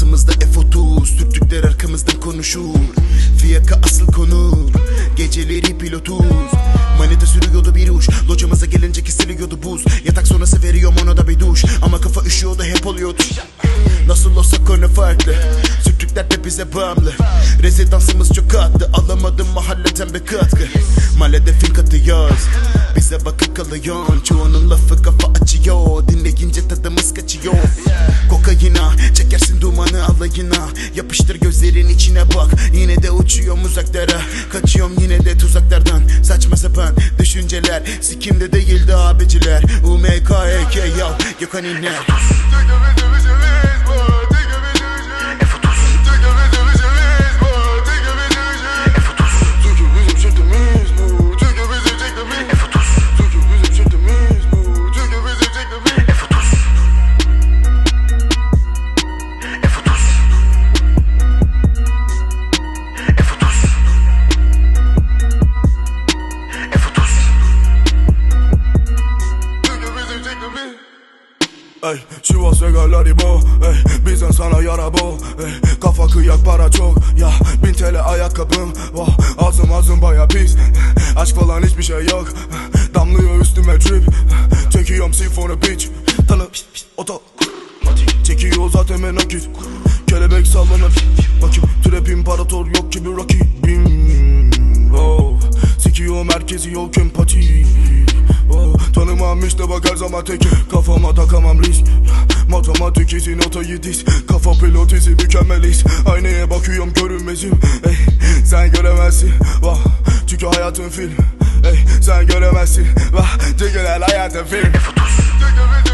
Rezidansımızda F30, Türklükler arkamızdan konuşur. Fiyaka asıl konu, geceleri pilotuz. Manita sürüyordu bir uç, locamıza gelince kesiliyordu buz. Yatak sonrası veriyorum ona da bir duş, ama kafa üşüyordu hep oluyordu. Nasıl olsa konu farklı, Türklükler de bize bağımlı. Rezidansımız çok katlı, alamadım mahalleden bir katkı. Mahallede fink atıyoruz, bize bakıp kalıyorsun. Çoğunun lafı kafa açıyor, dinleyince tadımız kaçıyor. Kokaina, çekersin dumanı alayına. Yapıştır gözlerin içine bak, yine de uçuyorum uzaklara. Kaçıyorum yine de tuzaklardan, saçma sapan düşünceler. Sikimde değildi abiciler, UMKEK yav, Gökhan iner. Ey, Şivas ve Galaribo, ey, bizden sana yara bu, ey, kafa kıyak para çok, ya 1000 TL ayakkabım, ağzım baya pis, aşk falan hiçbir şey yok, damlıyor üstüme drip, çekiyorum sifonu bitch, tanı oto, çekiyor zaten menakit, kelebek sallanır, bakayım trap imparator yok gibi rakibim, sikiyor merkezi yok empati. Tanımam işte bak her zaman tek, kafama takamam risk. Matematik izi notayı diz, kafa pilot izi mükemmeliz. Aynaya bakıyorum görünmezim, ey, sen göremezsin, vah, çünkü hayatın film, ey, sen göremezsin, vah, çünkü hayatın film.